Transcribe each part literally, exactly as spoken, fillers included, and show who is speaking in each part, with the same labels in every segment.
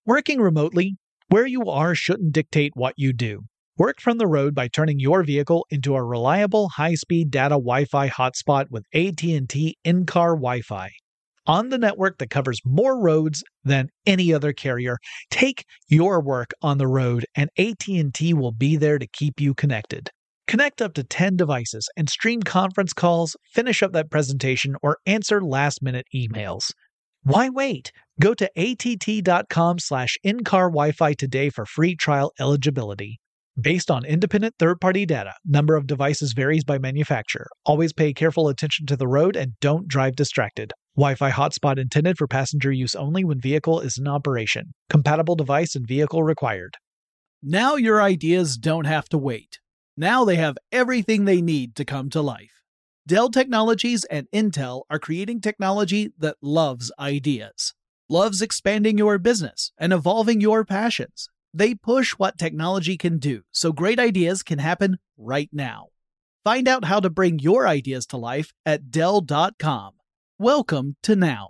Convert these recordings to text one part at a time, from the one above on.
Speaker 1: Working remotely, where you are shouldn't dictate what you do. Work from the road by turning your vehicle into a reliable high-speed data Wi-Fi hotspot with A T and T in-car Wi-Fi. On the network that covers more roads than any other carrier, take your work on the road and A T and T will be there to keep you connected. Connect up to ten devices and stream conference calls, finish up that presentation, or answer last-minute emails. Why wait? Go to att.com slash in-car Wi-Fi today for free trial eligibility. Based on independent third-party data, number of devices varies by manufacturer. Always pay careful attention to the road and don't drive distracted. Wi-Fi hotspot intended for passenger use only when vehicle is in operation. Compatible device and vehicle required.
Speaker 2: Now your ideas don't have to wait. Now they have everything they need to come to life. Dell Technologies and Intel are creating technology that loves ideas, loves expanding your business and evolving your passions. They push what technology can do so great ideas can happen right now. Find out how to bring your ideas to life at Dell dot com. Welcome to Now.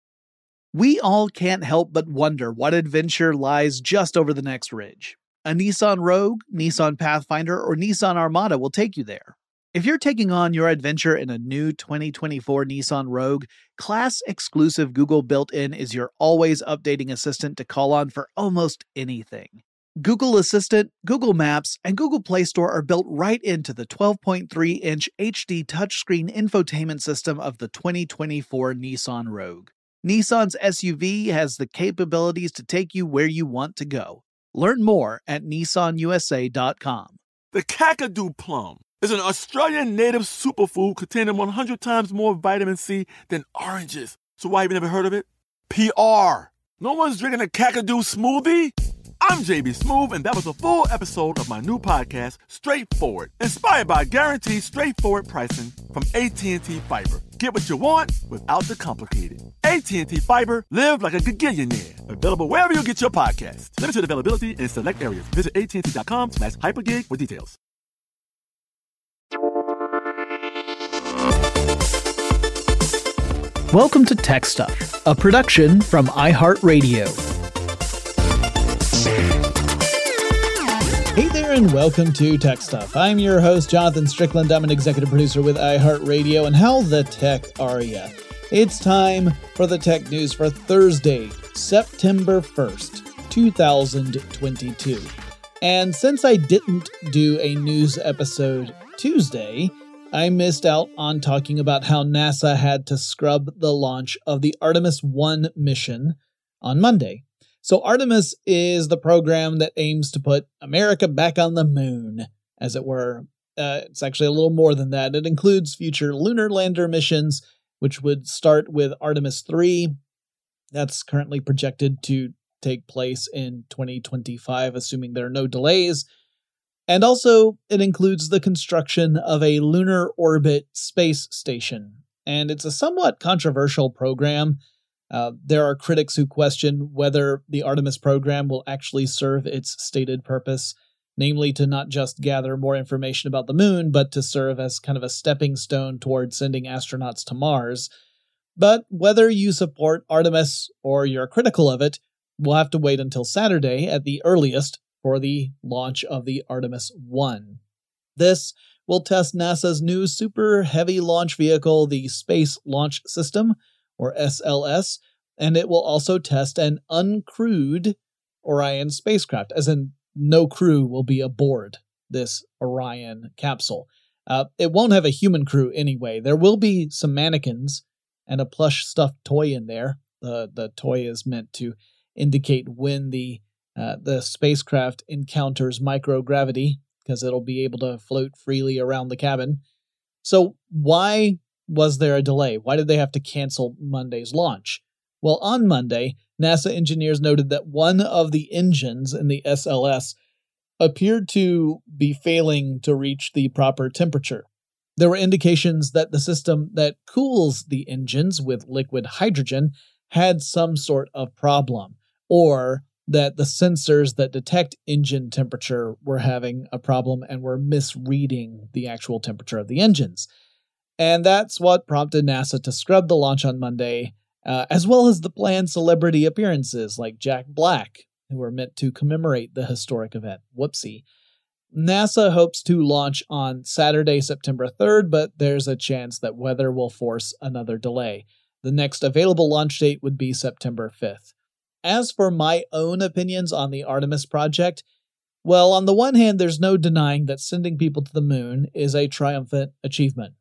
Speaker 2: We all can't help but wonder what adventure lies just over the next ridge. A Nissan Rogue, Nissan Pathfinder, or Nissan Armada will take you there. If you're taking on your adventure in a new twenty twenty-four Nissan Rogue, class-exclusive Google built-in is your always updating assistant to call on for almost anything. Google Assistant, Google Maps, and Google Play Store are built right into the twelve point three inch H D touchscreen infotainment system of the twenty twenty-four Nissan Rogue. Nissan's S U V has the capabilities to take you where you want to go. Learn more at Nissan U S A dot com.
Speaker 3: The Kakadu plum is an Australian native superfood containing one hundred times more vitamin C than oranges. So why have you never heard of it? P R. No one's drinking a Kakadu smoothie? I'm J B Smoove, and that was a full episode of my new podcast, Straightforward, inspired by guaranteed straightforward pricing from A T and T Fiber. Get what you want without the complicated. A T and T Fiber, live like a gigillionaire. Available wherever you get your podcasts. Limited availability in select areas. Visit att.com slash hypergig for details.
Speaker 2: Welcome to Tech Stuff, a production from iHeartRadio.
Speaker 4: Hey there and welcome to Tech Stuff. I'm your host, Jonathan Strickland. I'm an executive producer with iHeartRadio, and how the tech are ya? It's time for the tech news for Thursday, September first, two thousand twenty-two. And since I didn't do a news episode Tuesday, I missed out on talking about how NASA had to scrub the launch of the Artemis one mission on Monday. So Artemis is the program that aims to put America back on the moon, as it were. Uh, it's actually a little more than that. It includes future lunar lander missions, which would start with Artemis three. That's currently projected to take place in twenty twenty-five, assuming there are no delays. And also, it includes the construction of a lunar orbit space station. And it's a somewhat controversial program. Uh, there are critics who question whether the Artemis program will actually serve its stated purpose, namely to not just gather more information about the moon, but to serve as kind of a stepping stone toward sending astronauts to Mars. But whether you support Artemis or you're critical of it, we'll have to wait until Saturday at the earliest for the launch of the Artemis one. This will test NASA's new Super Heavy Launch Vehicle, the Space Launch System, or S L S, and it will also test an uncrewed Orion spacecraft, as in no crew will be aboard this Orion capsule. Uh, it won't have a human crew anyway. There will be some mannequins and a plush stuffed toy in there. The, the toy is meant to indicate when the uh, the spacecraft encounters microgravity, because it'll be able to float freely around the cabin. So why was there a delay? Why did they have to cancel Monday's launch? Well, on Monday, NASA engineers noted that one of the engines in the S L S appeared to be failing to reach the proper temperature. There were indications that the system that cools the engines with liquid hydrogen had some sort of problem, or that the sensors that detect engine temperature were having a problem and were misreading the actual temperature of the engines. And that's what prompted NASA to scrub the launch on Monday uh, as well as the planned celebrity appearances like Jack Black, who were meant to commemorate the historic event. Whoopsie. NASA hopes to launch on Saturday, September third, but there's a chance that weather will force another delay. The next available launch date would be September fifth. As for my own opinions on the Artemis project, well, on the one hand, there's no denying that sending people to the moon is a triumphant achievement.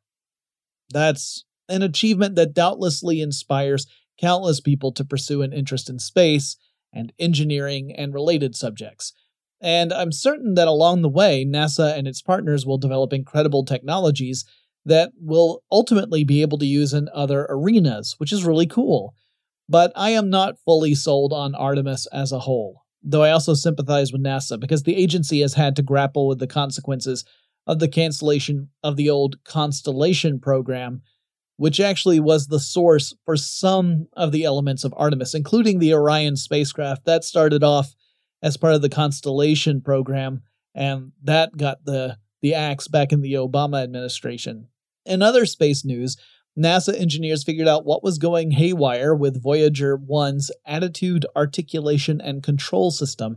Speaker 4: That's an achievement that doubtlessly inspires countless people to pursue an interest in space and engineering and related subjects. And I'm certain that along the way, NASA and its partners will develop incredible technologies that will ultimately be able to use in other arenas, which is really cool. But I am not fully sold on Artemis as a whole, though I also sympathize with NASA because the agency has had to grapple with the consequences of the cancellation of the old Constellation program, which actually was the source for some of the elements of Artemis, including the Orion spacecraft that started off as part of the Constellation program, and that got the, the axe back in the Obama administration. In other space news, NASA engineers figured out what was going haywire with Voyager one's Attitude Articulation and Control System,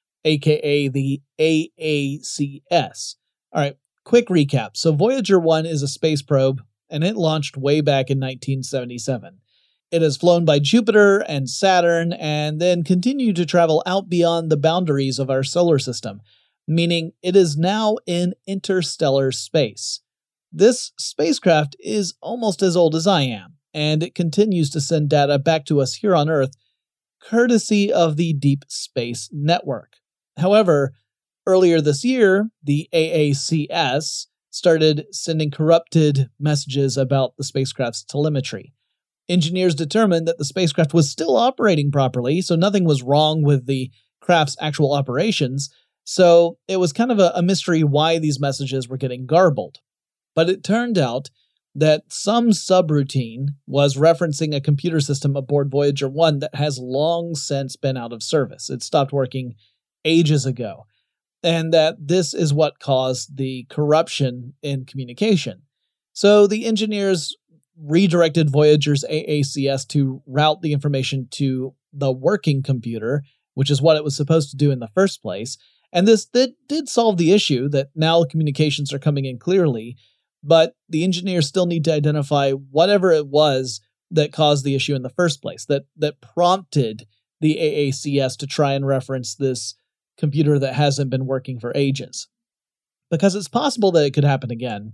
Speaker 4: aka the A A C S. Alright, quick recap. So Voyager one is a space probe, and it launched way back in nineteen seventy-seven. It has flown by Jupiter and Saturn and then continued to travel out beyond the boundaries of our solar system, meaning it is now in interstellar space. This spacecraft is almost as old as I am, and it continues to send data back to us here on Earth, courtesy of the Deep Space Network. However, earlier this year, the A A C S started sending corrupted messages about the spacecraft's telemetry. Engineers determined that the spacecraft was still operating properly, so nothing was wrong with the craft's actual operations, so it was kind of a, a mystery why these messages were getting garbled. But it turned out that some subroutine was referencing a computer system aboard Voyager one that has long since been out of service. It stopped working ages ago, and that this is what caused the corruption in communication. So the engineers redirected Voyager's A A C S to route the information to the working computer, which is what it was supposed to do in the first place. And this did, did solve the issue that now communications are coming in clearly, but the engineers still need to identify whatever it was that caused the issue in the first place, that, that prompted the A A C S to try and reference this computer that hasn't been working for ages. Because it's possible that it could happen again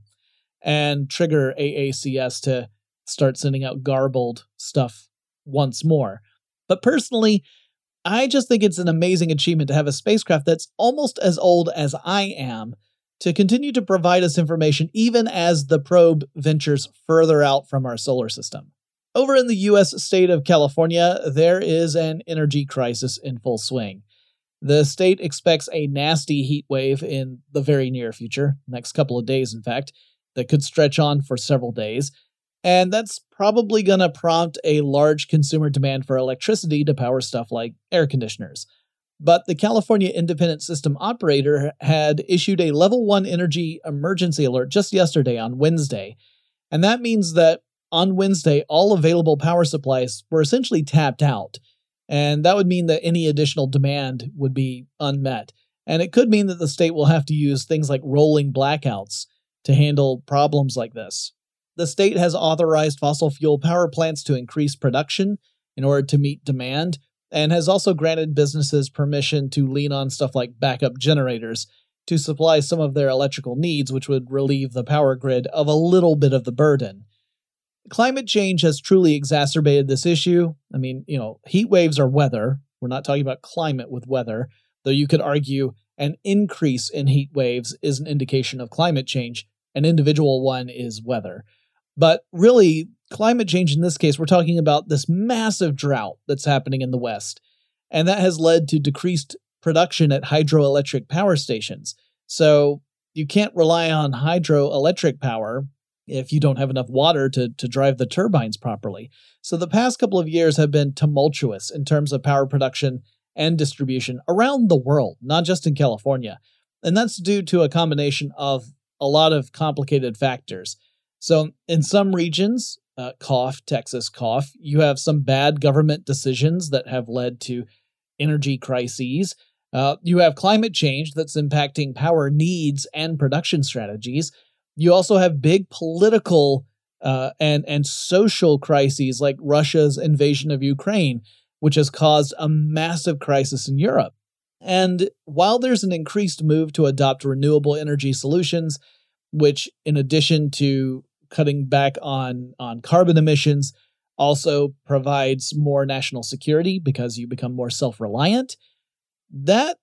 Speaker 4: and trigger A A C S to start sending out garbled stuff once more. But personally, I just think it's an amazing achievement to have a spacecraft that's almost as old as I am to continue to provide us information even as the probe ventures further out from our solar system. Over in the U S state of California, there is an energy crisis in full swing. The state expects a nasty heat wave in the very near future, next couple of days in fact, that could stretch on for several days, and that's probably going to prompt a large consumer demand for electricity to power stuff like air conditioners. But the California Independent System Operator had issued a level one energy emergency alert just yesterday on Wednesday, and that means that on Wednesday all available power supplies were essentially tapped out, and that would mean that any additional demand would be unmet. And it could mean that the state will have to use things like rolling blackouts to handle problems like this. The state has authorized fossil fuel power plants to increase production in order to meet demand, and has also granted businesses permission to lean on stuff like backup generators to supply some of their electrical needs, which would relieve the power grid of a little bit of the burden. Climate change has truly exacerbated this issue. I mean, you know, heat waves are weather. We're not talking about climate with weather, though you could argue an increase in heat waves is an indication of climate change. An individual one is weather. But really, climate change in this case, we're talking about this massive drought that's happening in the West. And that has led to decreased production at hydroelectric power stations. So you can't rely on hydroelectric power if you don't have enough water to, to drive the turbines properly. So the past couple of years have been tumultuous in terms of power production and distribution around the world, not just in California. And that's due to a combination of a lot of complicated factors. So in some regions, uh, cough, Texas cough. You have some bad government decisions that have led to energy crises. Uh, you have climate change that's impacting power needs and production strategies. You also have big political uh, and, and social crises like Russia's invasion of Ukraine, which has caused a massive crisis in Europe. And while there's an increased move to adopt renewable energy solutions, which in addition to cutting back on, on carbon emissions, also provides more national security because you become more self-reliant, that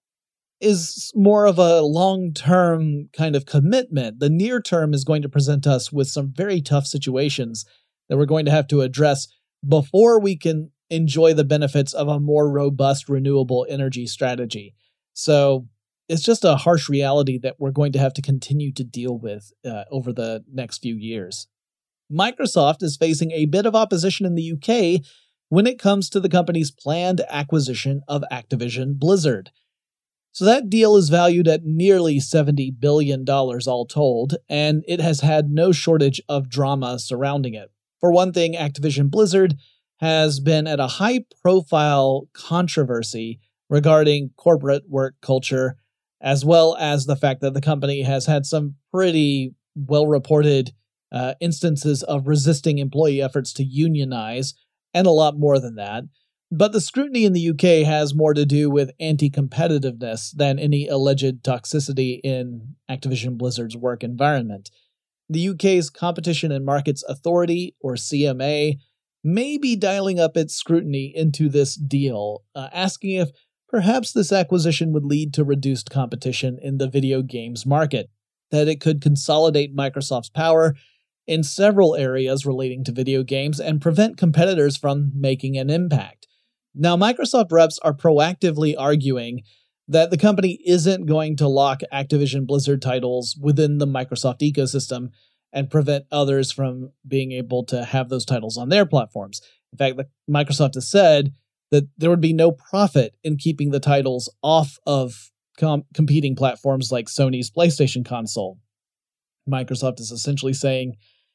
Speaker 4: is more of a long-term kind of commitment. The near term is going to present us with some very tough situations that we're going to have to address before we can enjoy the benefits of a more robust renewable energy strategy. So it's just a harsh reality that we're going to have to continue to deal with uh, over the next few years. Microsoft is facing a bit of opposition in the U K when it comes to the company's planned acquisition of Activision Blizzard. So that deal is valued at nearly seventy billion dollars all told, and it has had no shortage of drama surrounding it. For one thing, Activision Blizzard has been at a high-profile controversy regarding corporate work culture, as well as the fact that the company has had some pretty well-reported uh, instances of resisting employee efforts to unionize, and a lot more than that. But the scrutiny in the U K has more to do with anti-competitiveness than any alleged toxicity in Activision Blizzard's work environment. The U K's Competition and Markets Authority, or C M A, may be dialing up its scrutiny into this deal, uh, asking if perhaps this acquisition would lead to reduced competition in the video games market, that it could consolidate Microsoft's power in several areas relating to video games and prevent competitors from making an impact. Now, Microsoft reps are proactively arguing that the company isn't going to lock Activision Blizzard titles within the Microsoft ecosystem and prevent others from being able to have those titles on their platforms. In fact, the, Microsoft has said that there would be no profit in keeping the titles off of com- competing platforms like Sony's PlayStation console. Microsoft is essentially saying,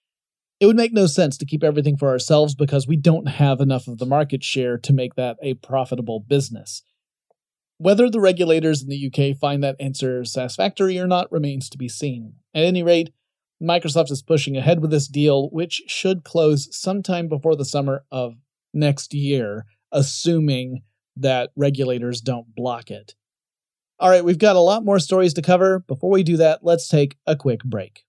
Speaker 4: it would make no sense to keep everything for ourselves because we don't have enough of the market share to make that a profitable business. Whether the regulators in the U K find that answer satisfactory or not remains to be seen. At any rate, Microsoft is pushing ahead with this deal, which should close sometime before the summer of next year, assuming that regulators don't block it. All right, we've got a lot more stories to cover. Before we do that, let's take a quick break.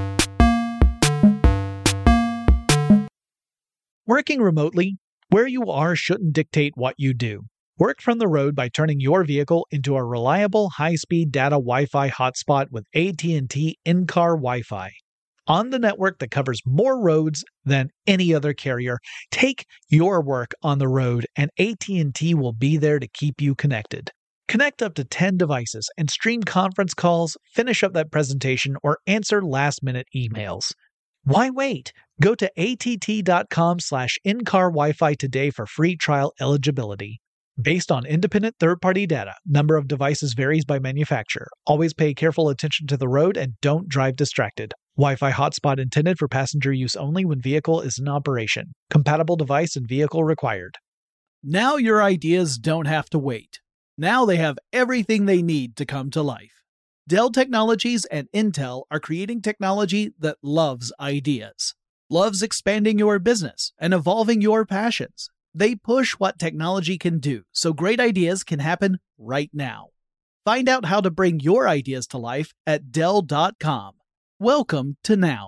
Speaker 1: Working remotely, where you are shouldn't dictate what you do. Work from the road by turning your vehicle into a reliable high-speed data Wi-Fi hotspot with A T and T in-car Wi-Fi. On the network that covers more roads than any other carrier, take your work on the road and A T and T will be there to keep you connected. Connect up to ten devices and stream conference calls, finish up that presentation, or answer last-minute emails. Why wait? Go to att.com slash in-car Wi-Fi today for free trial eligibility. Based on independent third-party data, number of devices varies by manufacturer. Always pay careful attention to the road and don't drive distracted. Wi-Fi hotspot intended for passenger use only when vehicle is in operation. Compatible device and vehicle required.
Speaker 2: Now your ideas don't have to wait. Now they have everything they need to come to life. Dell Technologies and Intel are creating technology that loves ideas, loves expanding your business and evolving your passions. They push what technology can do so great ideas can happen right now. Find out how to bring your ideas to life at Dell dot com. Welcome to Now.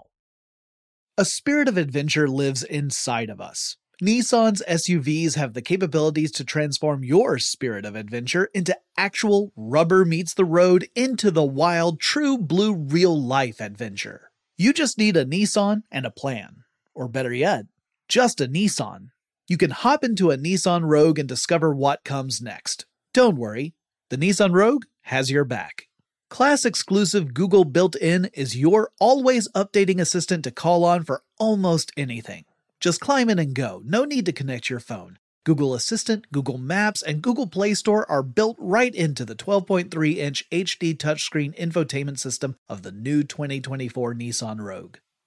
Speaker 2: A spirit of adventure lives inside of us. Nissan's S U Vs have the capabilities to transform your spirit of adventure into actual rubber meets the road into the wild, true blue real-life adventure. You just need a Nissan and a plan. Or better yet, just a Nissan. You can hop into a Nissan Rogue and discover what comes next. Don't worry, the Nissan Rogue has your back. Class-exclusive Google built-in is your always-updating assistant to call on for almost anything. Just climb in and go, no need to connect your phone. Google Assistant, Google Maps, and Google Play Store are built right into the twelve point three inch H D touchscreen infotainment system of the new twenty twenty-four Nissan Rogue.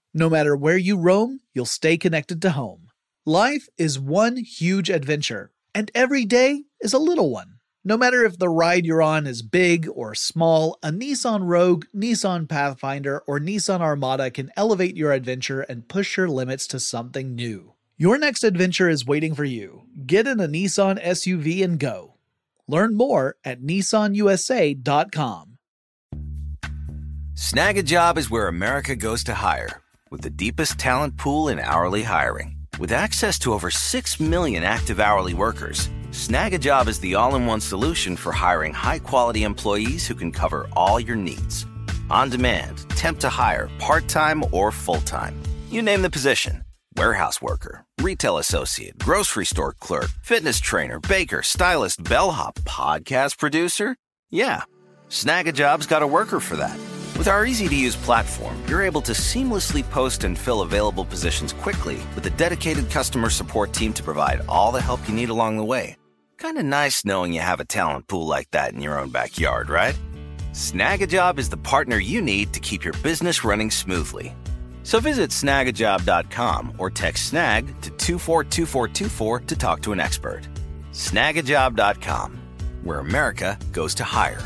Speaker 2: No matter where you roam, you'll stay connected to home. Life is one huge adventure, and every day is a little one. No matter if the ride you're on is big or small, a Nissan Rogue, Nissan Pathfinder, or Nissan Armada can elevate your adventure and push your limits to something new. Your next adventure is waiting for you. Get in a Nissan S U V and go. Learn more at nissan u s a dot com.
Speaker 5: Snag a Job is where America goes to hire, with the deepest talent pool in hourly hiring. With access to over six million active hourly workers, Snag a Job is the all-in-one solution for hiring high-quality employees who can cover all your needs. On demand, temp to hire, part-time or full-time. You name the position. Warehouse worker, retail associate, grocery store clerk, fitness trainer, baker, stylist, bellhop, podcast producer. Yeah, Snag a Job's got a worker for that. With our easy-to-use platform, you're able to seamlessly post and fill available positions quickly with a dedicated customer support team to provide all the help you need along the way. Kind of nice knowing you have a talent pool like that in your own backyard, right? Snag a Job is the partner you need to keep your business running smoothly. So visit snag a job dot com or text SNAG to two four two four two four to talk to an expert. snag a job dot com, where America goes to hire.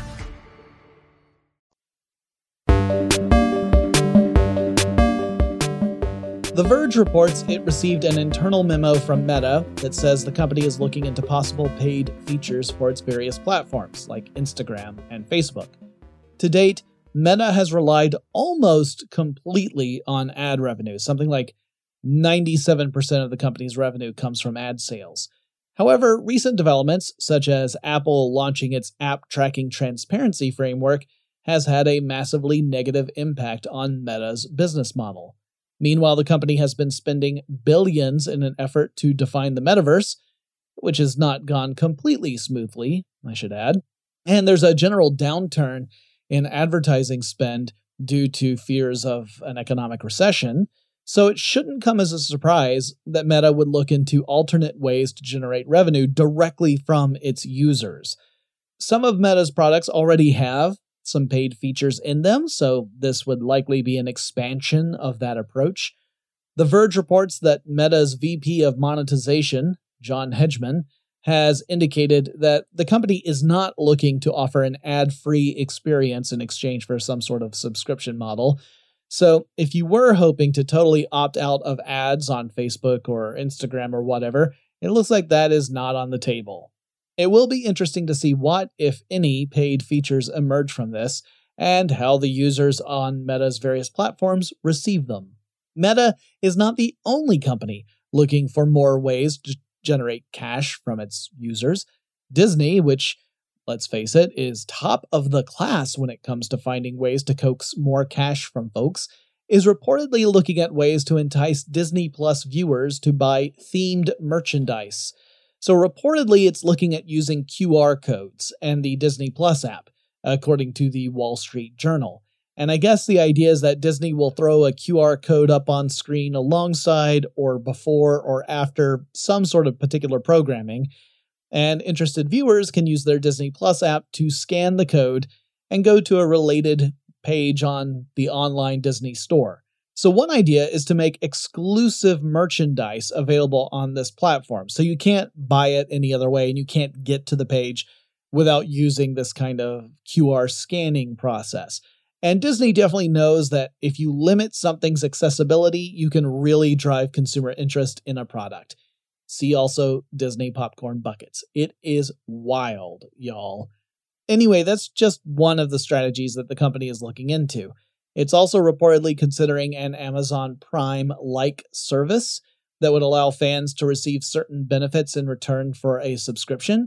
Speaker 4: The Verge reports it received an internal memo from Meta that says the company is looking into possible paid features for its various platforms, like Instagram and Facebook. To date, Meta has relied almost completely on ad revenue. Something like ninety-seven percent of the company's revenue comes from ad sales. However, recent developments, such as Apple launching its app tracking transparency framework, has had a massively negative impact on Meta's business model. Meanwhile, the company has been spending billions in an effort to define the metaverse, which has not gone completely smoothly, I should add. And there's a general downturn in advertising spend due to fears of an economic recession, so it shouldn't come as a surprise that Meta would look into alternate ways to generate revenue directly from its users. Some of Meta's products already have some paid features in them, so this would likely be an expansion of that approach. The Verge reports that Meta's V P of Monetization, John Hedgeman, has indicated that the company is not looking to offer an ad-free experience in exchange for some sort of subscription model. So if you were hoping to totally opt out of ads on Facebook or Instagram or whatever, it looks like that is not on the table. It will be interesting to see what, if any, paid features emerge from this, and how the users on Meta's various platforms receive them. Meta is not the only company looking for more ways to generate cash from its users. Disney, which, let's face it, is top of the class when it comes to finding ways to coax more cash from folks, is reportedly looking at ways to entice Disney Plus viewers to buy themed merchandise. So reportedly, it's looking at using Q R codes and the Disney Plus app, according to the Wall Street Journal. And I guess the idea is that Disney will throw a Q R code up on screen alongside or before or after some sort of particular programming, and interested viewers can use their Disney Plus app to scan the code and go to a related page on the online Disney store. So one idea is to make exclusive merchandise available on this platform. So you can't buy it any other way, and you can't get to the page without using this kind of Q R scanning process. And Disney definitely knows that if you limit something's accessibility, you can really drive consumer interest in a product. See also Disney popcorn buckets. It is wild, y'all. Anyway, that's just one of the strategies that the company is looking into. It's also reportedly considering an Amazon Prime-like service that would allow fans to receive certain benefits in return for a subscription.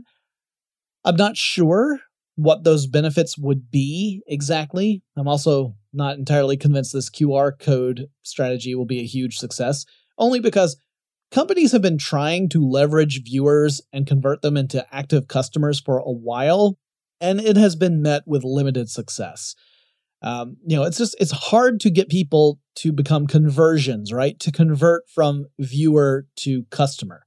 Speaker 4: I'm not sure what those benefits would be exactly. I'm also not entirely convinced this Q R code strategy will be a huge success, only because companies have been trying to leverage viewers and convert them into active customers for a while, and it has been met with limited success. Um, you know, it's just, it's hard to get people to become conversions, right? To convert from viewer to customer.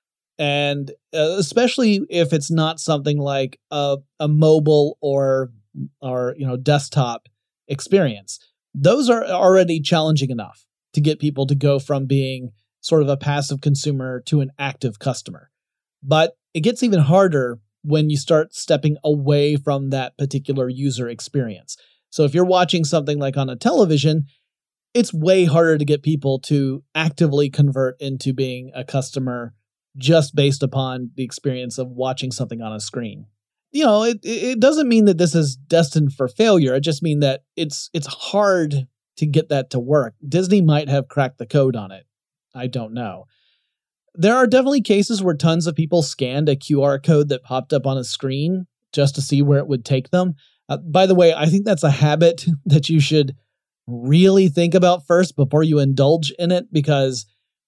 Speaker 4: And uh, especially if it's not something like a, a mobile or, or, you know, desktop experience. Those are already challenging enough. to get people to go from being sort of a passive consumer to an active customer. But it gets even harder when you start stepping away from that particular user experience. So if you're watching something like on a television, it's way harder to get people to actively convert into being a customer just based upon the experience of watching something on a screen. You know, it it doesn't mean that this is destined for failure. It just means that it's it's hard to get that to work. Disney might have cracked the code on it. I don't know. There are definitely cases where tons of people scanned a Q R code that popped up on a screen just to see where it would take them. Uh, by the way, I think that's a habit that you should really think about first before you indulge in it, because,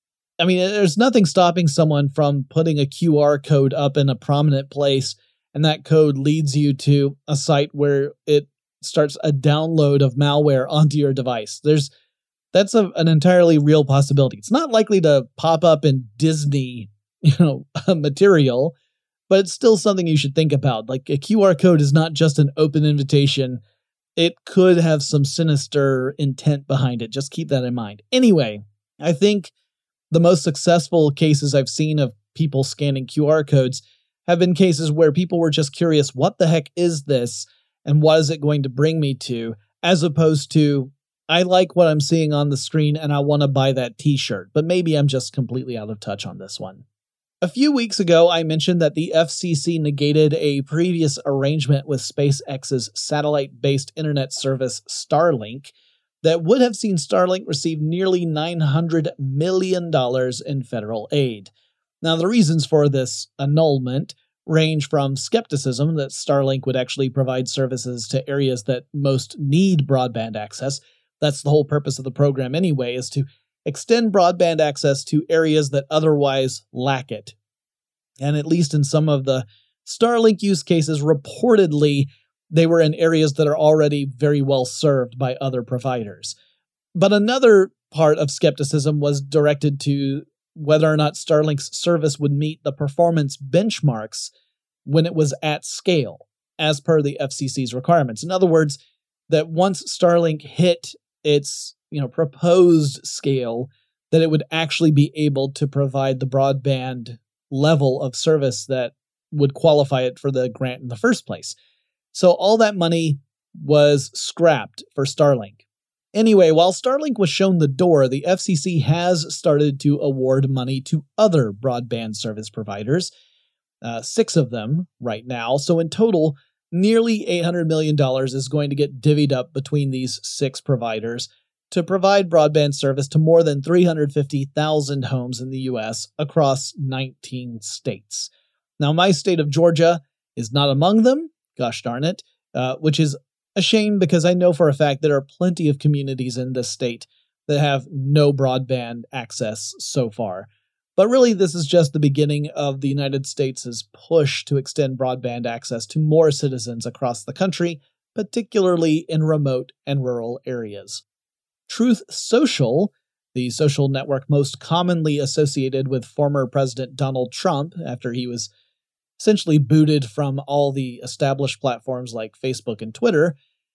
Speaker 4: I mean, there's nothing stopping someone from putting a Q R code up in a prominent place, and that code leads you to a site where it starts a download of malware onto your device. There's That's a, an entirely real possibility. It's not likely to pop up in Disney, you know, material, but it's still something you should think about. Like, a Q R code is not just an open invitation. It could have some sinister intent behind it. Just keep that in mind. Anyway, I think the most successful cases I've seen of people scanning Q R codes have been cases where people were just curious, what the heck is this? And what is it going to bring me to? As opposed to, I like what I'm seeing on the screen and I want to buy that t-shirt, but maybe I'm just completely out of touch on this one. A few weeks ago, I mentioned that the F C C negated a previous arrangement with SpaceX's satellite-based internet service Starlink that would have seen Starlink receive nearly nine hundred million dollars in federal aid. Now, the reasons for this annulment range from skepticism that Starlink would actually provide services to areas that most need broadband access. That's the whole purpose of the program anyway, is to extend broadband access to areas that otherwise lack it. And at least in some of the Starlink use cases, reportedly, they were in areas that are already very well served by other providers. But another part of skepticism was directed to whether or not Starlink's service would meet the performance benchmarks when it was at scale, as per the F C C's requirements. In other words, that once Starlink hit its, you know, proposed scale, that it would actually be able to provide the broadband level of service that would qualify it for the grant in the first place. So all that money was scrapped for Starlink. Anyway, while Starlink was shown the door, the F C C has started to award money to other broadband service providers, uh, six of them right now. So in total, nearly eight hundred million dollars is going to get divvied up between these six providers to provide broadband service to more than three hundred fifty thousand homes in the U S across nineteen states. Now, my state of Georgia is not among them, gosh darn it, uh, which is a shame because I know for a fact there are plenty of communities in this state that have no broadband access so far. But really, this is just the beginning of the United States' push to extend broadband access to more citizens across the country, particularly in remote and rural areas. Truth Social, the social network most commonly associated with former President Donald Trump after he was essentially booted from all the established platforms like Facebook and Twitter,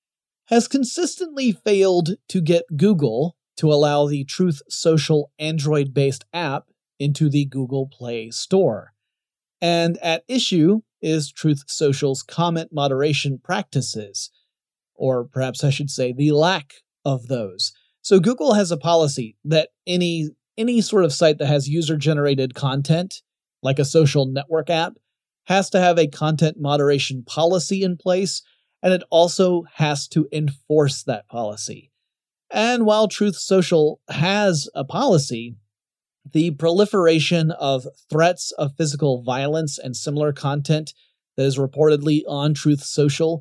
Speaker 4: has consistently failed to get Google to allow the Truth Social Android-based app into the Google Play Store. And at issue is Truth Social's comment moderation practices, or perhaps I should say the lack of those. So Google has a policy that any any sort of site that has user-generated content, like a social network app, has to have a content moderation policy in place, and it also has to enforce that policy. And while Truth Social has a policy, the proliferation of threats of physical violence and similar content that is reportedly on Truth Social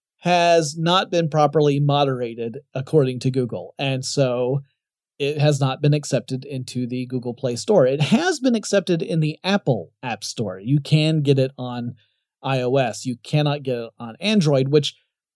Speaker 4: has not been properly moderated, according to Google. And so it has not been accepted into the Google Play Store. It has been accepted in the Apple App Store. You can get it on iOS. You cannot get it on Android, which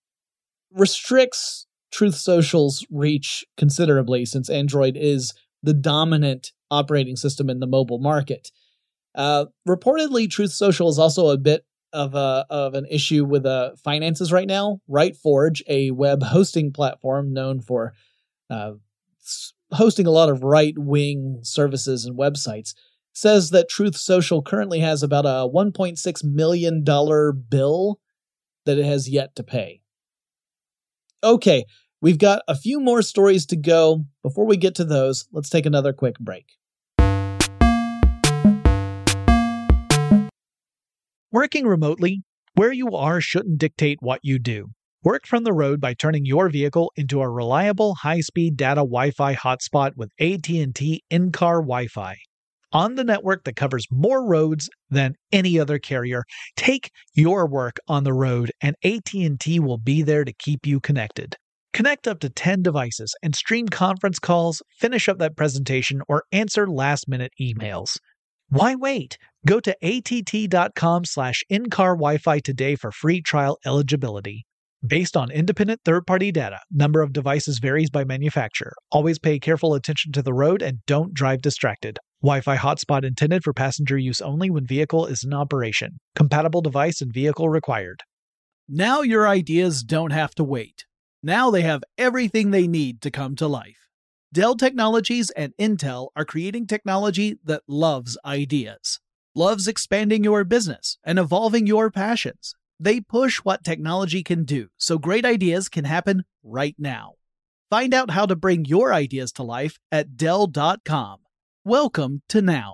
Speaker 4: restricts Truth Social's reach considerably since Android is the dominant operating system in the mobile market. Uh, reportedly, Truth Social is also a bit of a of an issue with uh, finances right now. RightForge, a web hosting platform known for uh, hosting a lot of right-wing services and websites, says that Truth Social currently has about a one point six million dollars bill that it has yet to pay. Okay, we've got a few more stories to go. Before we get to those, let's take another quick break.
Speaker 1: Working remotely, where you are shouldn't dictate what you do. Work from the road by turning your vehicle into a reliable high-speed data Wi-Fi hotspot with A T and T in-car Wi-Fi. On the network that covers more roads than any other carrier, take your work on the road and A T and T will be there to keep you connected. Connect up to ten devices and stream conference calls, finish up that presentation, or answer last-minute emails. Why wait? Go to att.com slash in-car Wi-Fi today for free trial eligibility. Based on independent third-party data, number of devices varies by manufacturer. Always pay careful attention to the road and don't drive distracted. Wi-Fi hotspot intended for passenger use only when vehicle is in operation. Compatible device and vehicle required.
Speaker 2: Now your ideas don't have to wait. Now they have everything they need to come to life. Dell Technologies and Intel are creating technology that loves ideas, loves expanding your business and evolving your passions. They push what technology can do so great ideas can happen right now. Find out how to bring your ideas to life at Dell dot com. Welcome to Now.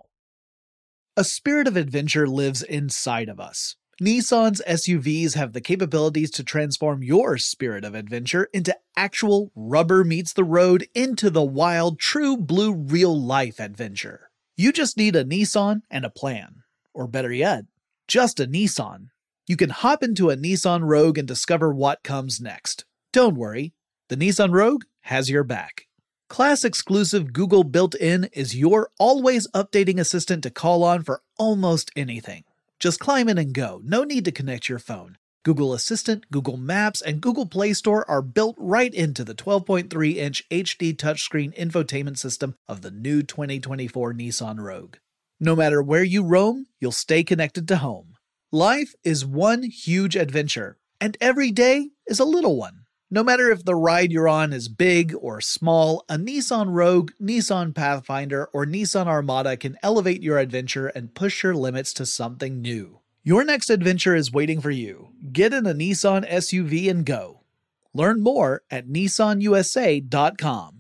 Speaker 2: A spirit of adventure lives inside of us. Nissan's S U Vs have the capabilities to transform your spirit of adventure into actual rubber meets the road into the wild, true blue real-life adventure. You just need a Nissan and a plan. Or better yet, just a Nissan. You can hop into a Nissan Rogue and discover what comes next. Don't worry, the Nissan Rogue has your back. Class-exclusive Google built-in is your always updating assistant to call on for almost anything. Just climb in and go. No need to connect your phone. Google Assistant, Google Maps, and Google Play Store are built right into the twelve point three inch H D touchscreen infotainment system of the new twenty twenty-four Nissan Rogue. No matter where you roam, you'll stay connected to home. Life is one huge adventure, and every day is a little one. No matter if the ride you're on is big or small, a Nissan Rogue, Nissan Pathfinder, or Nissan Armada can elevate your adventure and push your limits to something new. Your next adventure is waiting for you. Get in a Nissan S U V and go. Learn more at Nissan U S A dot com.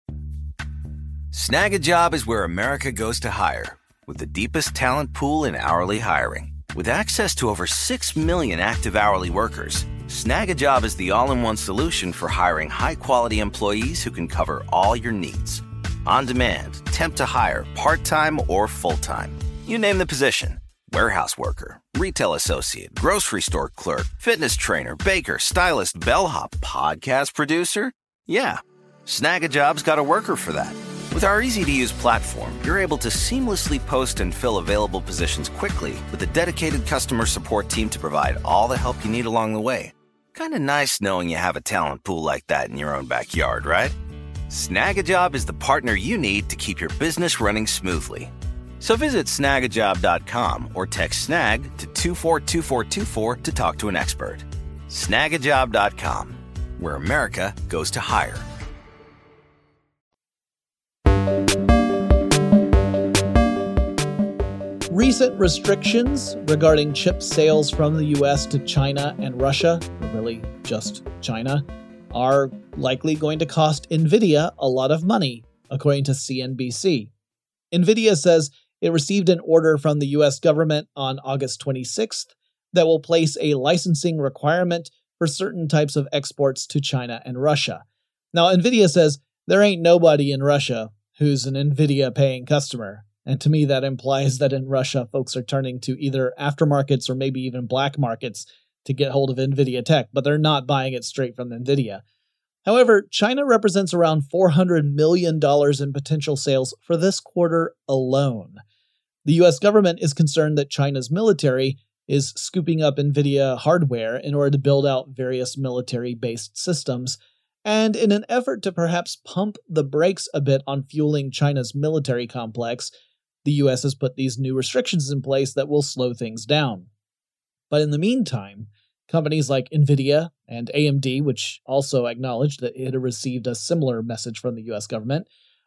Speaker 5: Snag a Job is where America goes to hire, with the deepest talent pool in hourly hiring. With access to over six million active hourly workers, Snag a Job is the all-in-one solution for hiring high-quality employees who can cover all your needs. On demand, temp to hire, part-time or full-time. You name the position. Warehouse worker, retail associate, grocery store clerk, fitness trainer, baker, stylist, bellhop, podcast producer. Yeah, Snag a Job's got a worker for that. With our easy-to-use platform, you're able to seamlessly post and fill available positions quickly with a dedicated customer support team to provide all the help you need along the way. Kind of nice knowing you have a talent pool like that in your own backyard, right? Snag a Job is the partner you need to keep your business running smoothly. So visit snag a job dot com or text SNAG to two four two four two four to talk to an expert. snag a job dot com, where America goes to hire.
Speaker 4: Recent restrictions regarding chip sales from the U S to China and Russia, or really just China, are likely going to cost NVIDIA a lot of money, according to C N B C. NVIDIA says it received an order from the U S government on August twenty-sixth that will place a licensing requirement for certain types of exports to China and Russia. Now, NVIDIA says there ain't nobody in Russia who's an NVIDIA paying customer. And to me, that implies that in Russia, folks are turning to either aftermarkets or maybe even black markets to get hold of NVIDIA tech, but they're not buying it straight from NVIDIA. However, China represents around four hundred million dollars in potential sales for this quarter alone. The U S government is concerned that China's military is scooping up NVIDIA hardware in order to build out various military-based systems, and in an effort to perhaps pump the brakes a bit on fueling China's military complex, the U S has put these new restrictions in place that will slow things down. But in the meantime, companies like NVIDIA and A M D, which also acknowledged that it had received a similar message from the U S government,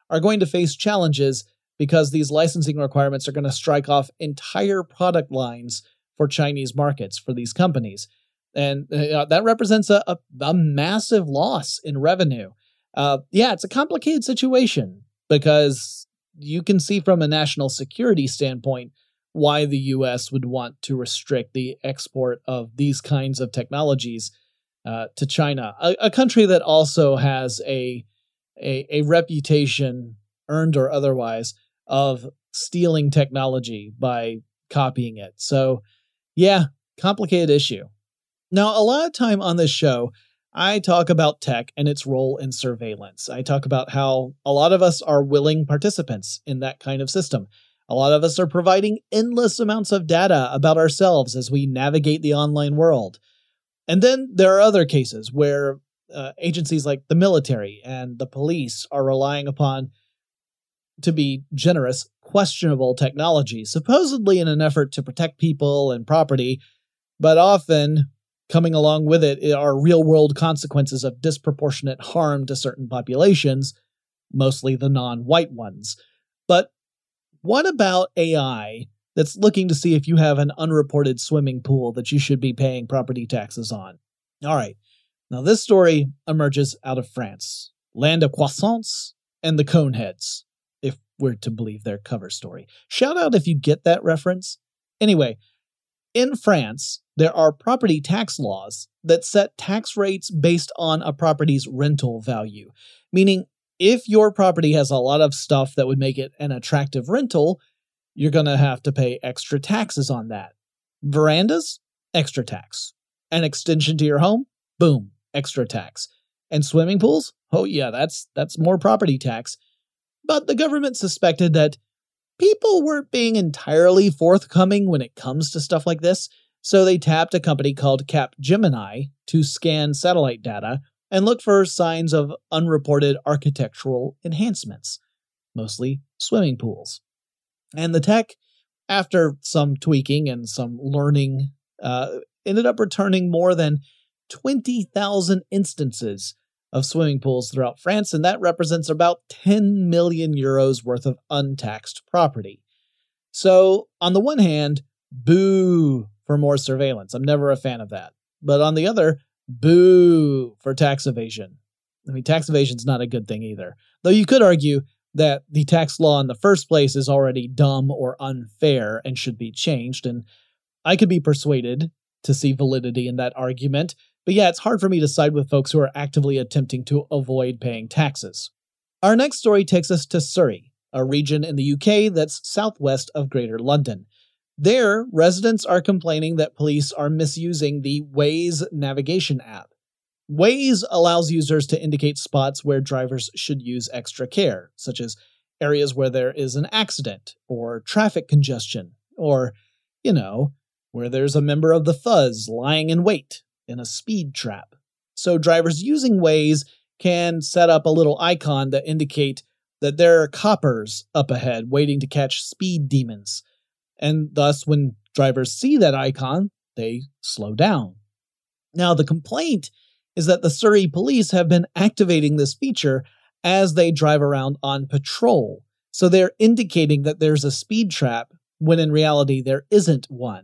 Speaker 4: are going to face challenges because these licensing requirements are going to strike off entire product lines for Chinese markets for these companies. And uh, that represents a, a, a massive loss in revenue. Uh, yeah, it's a complicated situation because you can see from a national security standpoint why the U S would want to restrict the export of these kinds of technologies uh, to China, a, a country that also has a, a a reputation, earned or otherwise, of stealing technology by copying it. So, yeah, complicated issue. Now, a lot of time on this show, I talk about tech and its role in surveillance. I talk about how a lot of us are willing participants in that kind of system. A lot of us are providing endless amounts of data about ourselves as we navigate the online world. And then there are other cases where uh, agencies like the military and the police are relying upon, to be generous, questionable technology, supposedly in an effort to protect people and property, but often coming along with it are real-world consequences of disproportionate harm to certain populations, mostly the non-white ones. But what about A I that's looking to see if you have an unreported swimming pool that you should be paying property taxes on? All right, now this story emerges out of France, land of croissants and the Coneheads, if we're to believe their cover story. Shout out if you get that reference. Anyway, in France, there are property tax laws that set tax rates based on a property's rental value, meaning if your property has a lot of stuff that would make it an attractive rental, you're going to have to pay extra taxes on that. Verandas? Extra tax. An extension to your home? Boom, extra tax. And swimming pools? Oh yeah, that's that's more property tax. But the government suspected that people weren't being entirely forthcoming when it comes to stuff like this, so they tapped a company called Capgemini to scan satellite data and look for signs of unreported architectural enhancements, mostly swimming pools. And the tech, after some tweaking and some learning, uh, ended up returning more than twenty thousand instances of swimming pools throughout France, and that represents about ten million euros worth of untaxed property. So, on the one hand, boo for more surveillance. I'm never a fan of that. But on the other, boo for tax evasion. I mean, tax evasion's not a good thing either. Though you could argue that the tax law in the first place is already dumb or unfair and should be changed, and I could be persuaded to see validity in that argument. But yeah, it's hard for me to side with folks who are actively attempting to avoid paying taxes. Our next story takes us to Surrey, a region in the U K that's southwest of Greater London. There, residents are complaining that police are misusing the Waze navigation app. Waze allows users to indicate spots where drivers should use extra care, such as areas where there is an accident, or traffic congestion, or, you know, where there's a member of the Fuzz lying in wait in a speed trap. So drivers using Waze can set up a little icon that indicate that there are coppers up ahead waiting to catch speed demons. And thus, when drivers see that icon, they slow down. Now, the complaint is that the Surrey police have been activating this feature as they drive around on patrol. So they're indicating that there's a speed trap when in reality there isn't one.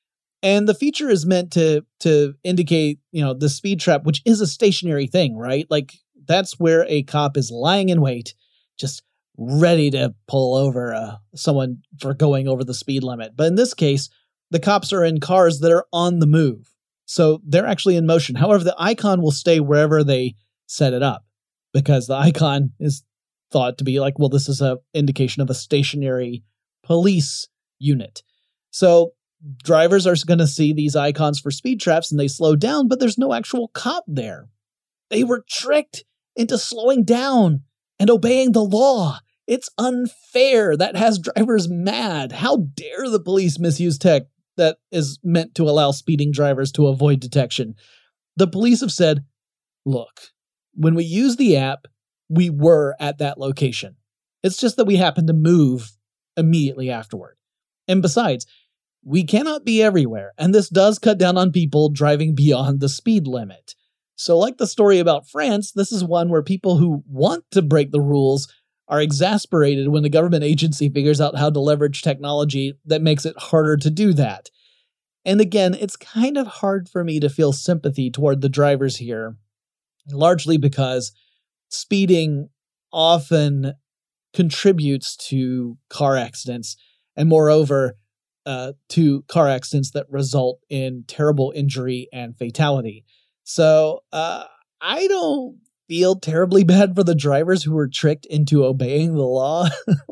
Speaker 4: And the feature is meant to to indicate, you know, the speed trap, which is a stationary thing, right? Like, that's where a cop is lying in wait, just ready to pull over uh, someone for going over the speed limit. But in this case, the cops are in cars that are on the move. So they're actually in motion. However, the icon will stay wherever they set it up, because the icon is thought to be like, well, this is an indication of a stationary police unit. So drivers are going to see these icons for speed traps and they slow down, but there's no actual cop there. They were tricked into slowing down and obeying the law. It's unfair. That has drivers mad. How dare the police misuse tech that is meant to allow speeding drivers to avoid detection? The police have said, look, when we use the app, we were at that location. It's just that we happened to move immediately afterward. And besides, we cannot be everywhere, and this does cut down on people driving beyond the speed limit. So like the story about France, this is one where people who want to break the rules are exasperated when the government agency figures out how to leverage technology that makes it harder to do that. And again, it's kind of hard for me to feel sympathy toward the drivers here, largely because speeding often contributes to car accidents, and moreover, uh, to car accidents that result in terrible injury and fatality. So uh, I don't feel terribly bad for the drivers who were tricked into obeying the law.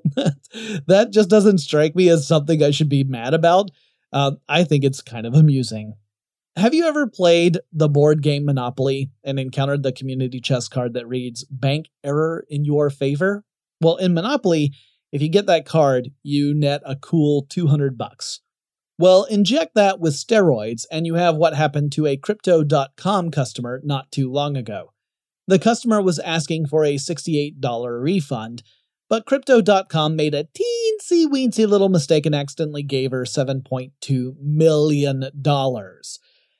Speaker 4: That just doesn't strike me as something I should be mad about. Uh, I think it's kind of amusing. Have you ever played the board game Monopoly and encountered the community chest card that reads, "Bank error in your favor"? Well, in Monopoly, if you get that card, you net a cool two hundred bucks. Well, inject that with steroids, and you have what happened to a Crypto dot com customer not too long ago. The customer was asking for a sixty-eight dollars refund, but Crypto dot com made a teensy-weensy little mistake and accidentally gave her seven point two million dollars.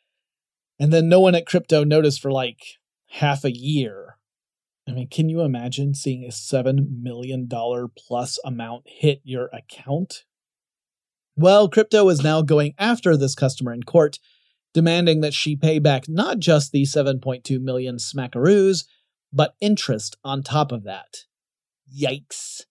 Speaker 4: And then no one at Crypto noticed for like half a year. I mean, can you imagine seeing a seven million dollars plus amount hit your account? Well, Crypto is now going after this customer in court, demanding that she pay back not just the seven point two million smackaroos, but interest on top of that. Yikes.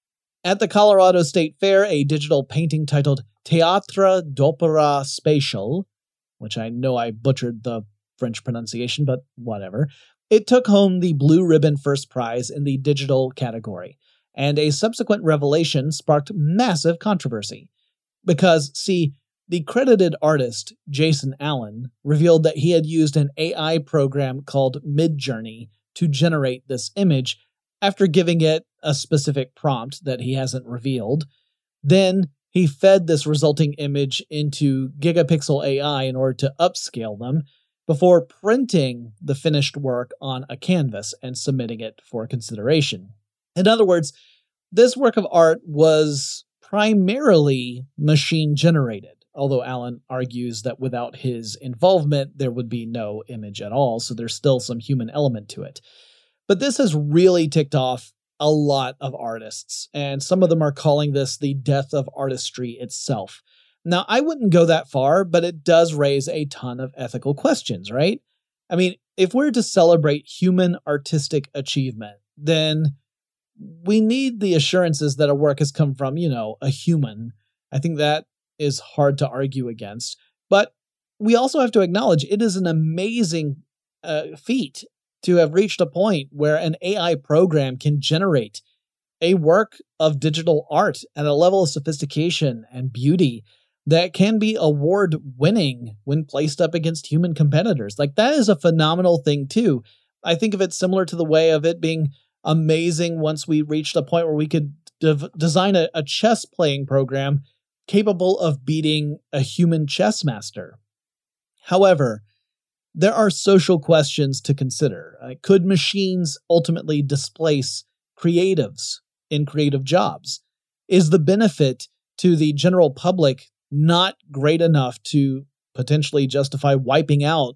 Speaker 4: At the Colorado State Fair, a digital painting titled Théâtre d'Opéra Spatial, which I know I butchered the French pronunciation, but whatever, it took home the Blue Ribbon First Prize in the digital category, and a subsequent revelation sparked massive controversy. Because, see, the credited artist, Jason Allen, revealed that he had used an A I program called Midjourney to generate this image after giving it a specific prompt that he hasn't revealed. Then he fed this resulting image into Gigapixel A I in order to upscale them before printing the finished work on a canvas and submitting it for consideration. In other words, this work of art was primarily machine-generated, although Allen argues that without his involvement, there would be no image at all, so there's still some human element to it. But this has really ticked off a lot of artists, and some of them are calling this the death of artistry itself. Now, I wouldn't go that far, but it does raise a ton of ethical questions, right? I mean, if we're to celebrate human artistic achievement, then we need the assurances that a work has come from, you know, a human. I think that is hard to argue against. But we also have to acknowledge it is an amazing uh, feat to have reached a point where an A I program can generate a work of digital art at a level of sophistication and beauty that can be award-winning when placed up against human competitors. Like, that is a phenomenal thing, too. I think of it similar to the way of it being amazing once we reached a point where we could dev- design a, a chess-playing program capable of beating a human chess master. However, there are social questions to consider. Uh, could machines ultimately displace creatives in creative jobs? Is the benefit to the general public not great enough to potentially justify wiping out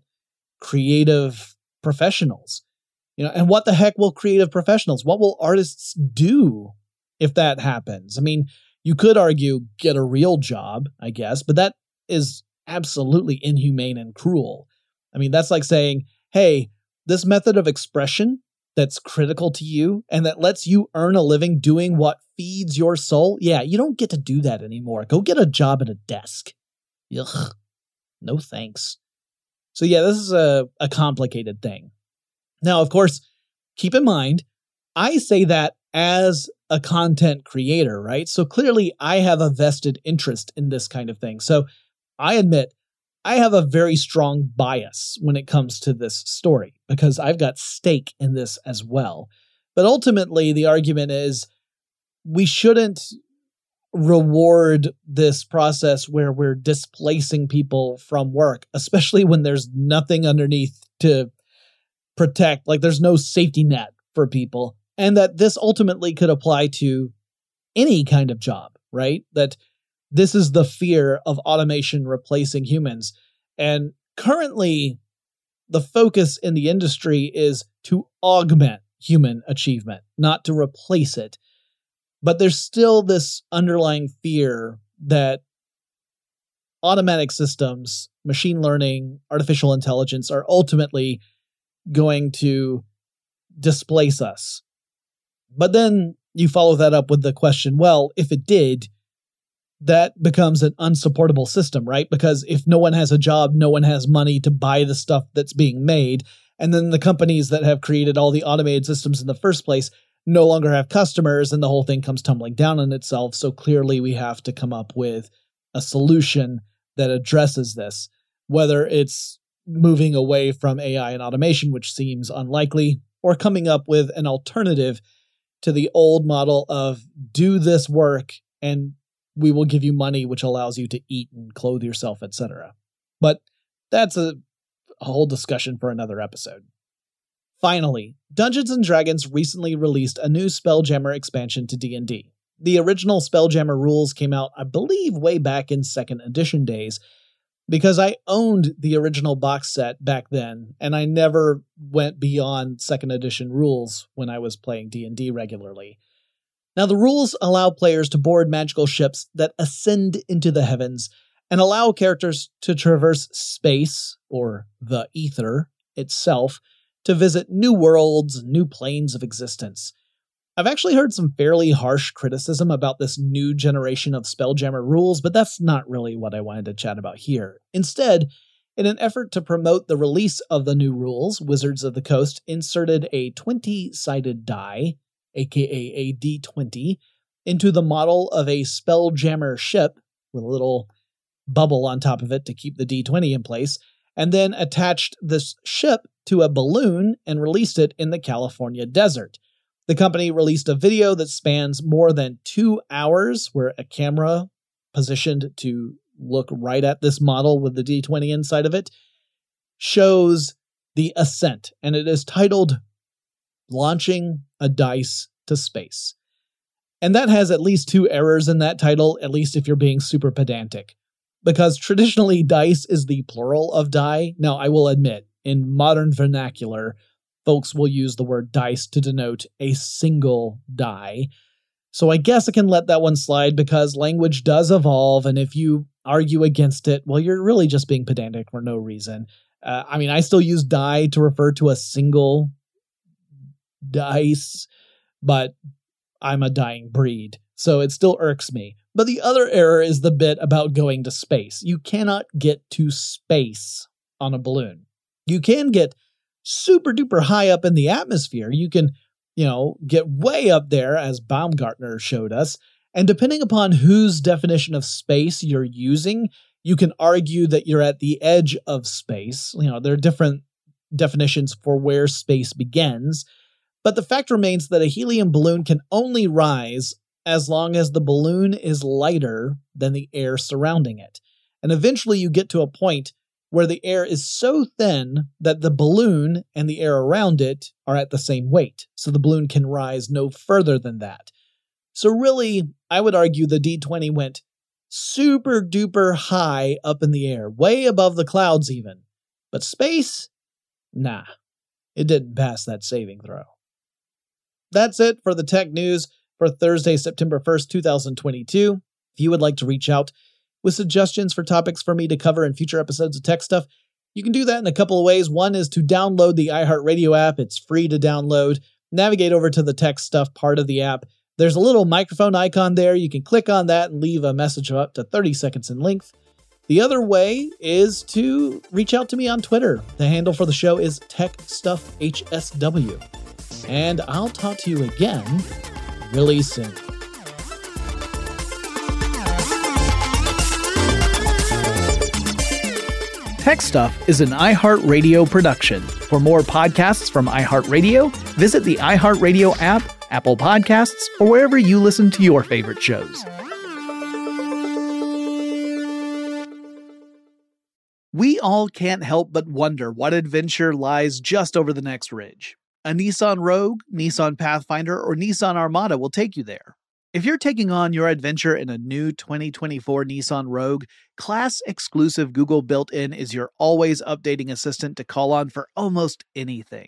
Speaker 4: creative professionals? You know, and what the heck will creative professionals, what will artists do if that happens? I mean, you could argue get a real job, I guess, but that is absolutely inhumane and cruel. I mean, that's like saying, hey, this method of expression that's critical to you and that lets you earn a living doing what feeds your soul, yeah, you don't get to do that anymore. Go get a job at a desk. Ugh, no thanks. So yeah, this is a, a complicated thing. Now, of course, keep in mind, I say that as a content creator, right? So clearly I have a vested interest in this kind of thing. So I admit I have a very strong bias when it comes to this story because I've got stake in this as well. But ultimately, the argument is we shouldn't reward this process where we're displacing people from work, especially when there's nothing underneath to protect, like there's no safety net for people, and that this ultimately could apply to any kind of job, right? That this is the fear of automation replacing humans. And currently, the focus in the industry is to augment human achievement, not to replace it. But there's still this underlying fear that automatic systems, machine learning, artificial intelligence are ultimately going to displace us. But then you follow that up with the question, well, if it did, that becomes an unsupportable system, right? Because if no one has a job, no one has money to buy the stuff that's being made. And then the companies that have created all the automated systems in the first place no longer have customers, and the whole thing comes tumbling down on itself. So clearly we have to come up with a solution that addresses this, whether it's moving away from A I and automation, which seems unlikely, or coming up with an alternative to the old model of do this work and we will give you money, which allows you to eat and clothe yourself, et cetera. But that's a, a whole discussion for another episode. Finally, Dungeons and Dragons recently released a new Spelljammer expansion to D and D. The original Spelljammer rules came out, I believe, way back in second edition days, because I owned the original box set back then, and I never went beyond second edition rules when I was playing D and D regularly. Now, the rules allow players to board magical ships that ascend into the heavens and allow characters to traverse space, or the ether itself, to visit new worlds, new planes of existence. I've actually heard some fairly harsh criticism about this new generation of Spelljammer rules, but that's not really what I wanted to chat about here. Instead, in an effort to promote the release of the new rules, Wizards of the Coast inserted a twenty-sided die, aka a D twenty, into the model of a Spelljammer ship with a little bubble on top of it to keep the D twenty in place, and then attached this ship to a balloon and released it in the California desert. The company released a video that spans more than two hours where a camera positioned to look right at this model with the D twenty inside of it shows the ascent, and it is titled Launching a Dice to Space. And that has at least two errors in that title, at least if you're being super pedantic. Because traditionally, dice is the plural of die. Now, I will admit, in modern vernacular, folks will use the word dice to denote a single die. So I guess I can let that one slide because language does evolve, and if you argue against it, well, you're really just being pedantic for no reason. Uh, I mean, I still use die to refer to a single dice, but I'm a dying breed, so it still irks me. But the other error is the bit about going to space. You cannot get to space on a balloon. You can get super duper high up in the atmosphere. You can, you know, get way up there, as Baumgartner showed us. And depending upon whose definition of space you're using, you can argue that you're at the edge of space. You know, there are different definitions for where space begins. But the fact remains that a helium balloon can only rise as long as the balloon is lighter than the air surrounding it. And eventually you get to a point where the air is so thin that the balloon and the air around it are at the same weight, so the balloon can rise no further than that. So really, I would argue the D twenty went super duper high up in the air, way above the clouds even. But space? Nah, it didn't pass that saving throw. That's it for the tech news for Thursday, September first, twenty twenty-two. If you would like to reach out with suggestions for topics for me to cover in future episodes of Tech Stuff, you can do that in a couple of ways. One is to download the iHeartRadio app. It's free to download. Navigate over to the Tech Stuff part of the app. There's a little microphone icon there. You can click on that and leave a message of up to thirty seconds in length. The other way is to reach out to me on Twitter. The handle for the show is TechStuffHSW. And I'll talk to you again really soon.
Speaker 2: Tech Stuff is an iHeartRadio production. For more podcasts from iHeartRadio, visit the iHeartRadio app, Apple Podcasts, or wherever you listen to your favorite shows. We all can't help but wonder what adventure lies just over the next ridge. A Nissan Rogue, Nissan Pathfinder, or Nissan Armada will take you there. If you're taking on your adventure in a new twenty twenty-four Nissan Rogue, class-exclusive Google built-in is your always-updating assistant to call on for almost anything.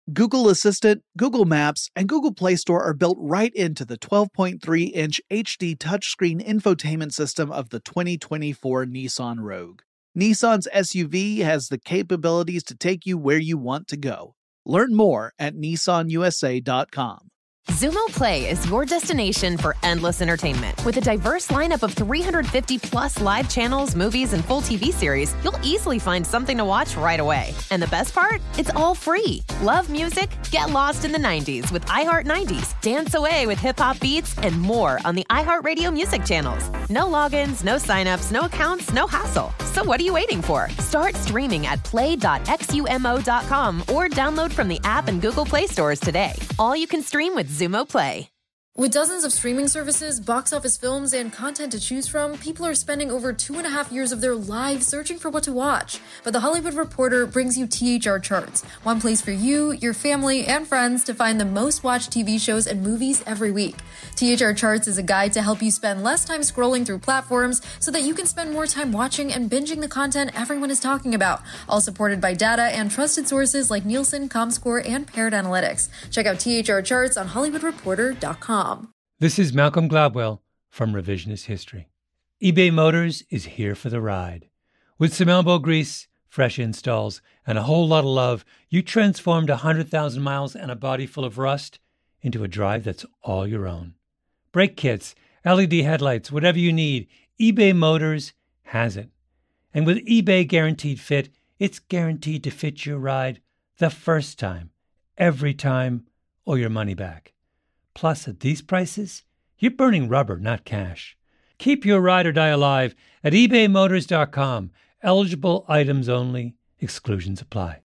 Speaker 2: Google Assistant, Google Maps, and Google Play Store are built right into the twelve point three inch H D touchscreen infotainment system of the twenty twenty-four Nissan Rogue. Nissan's S U V has the capabilities to take you where you want to go. Learn more at nissan u s a dot com.
Speaker 6: Xumo Play is your destination for endless entertainment. With a diverse lineup of three hundred fifty plus live channels, movies, and full T V series, you'll easily find something to watch right away. And the best part? It's all free. Love music? Get lost in the nineties with iHeart nineties. Dance away with hip-hop beats and more on the iHeartRadio music channels. No logins, no signups, no accounts, no hassle. So what are you waiting for? Start streaming at play dot xumo dot com or download from the app and Google Play stores today. All you can stream with Xumo Play.
Speaker 7: With dozens of streaming services, box office films, and content to choose from, people are spending over two and a half years of their lives searching for what to watch. But The Hollywood Reporter brings you T H R Charts, one place for you, your family, and friends to find the most watched T V shows and movies every week. T H R Charts is a guide to help you spend less time scrolling through platforms so that you can spend more time watching and binging the content everyone is talking about, all supported by data and trusted sources like Nielsen, Comscore, and Paired Analytics. Check out T H R Charts on hollywood reporter dot com.
Speaker 8: This is Malcolm Gladwell from Revisionist History. eBay Motors is here for the ride. With some elbow grease, fresh installs, and a whole lot of love, you transformed one hundred thousand miles and a body full of rust into a drive that's all your own. Brake kits, L E D headlights, whatever you need, eBay Motors has it. And with eBay Guaranteed Fit, it's guaranteed to fit your ride the first time, every time, or your money back. Plus, at these prices, you're burning rubber, not cash. Keep your ride or die alive at ebay motors dot com. Eligible items only. Exclusions apply.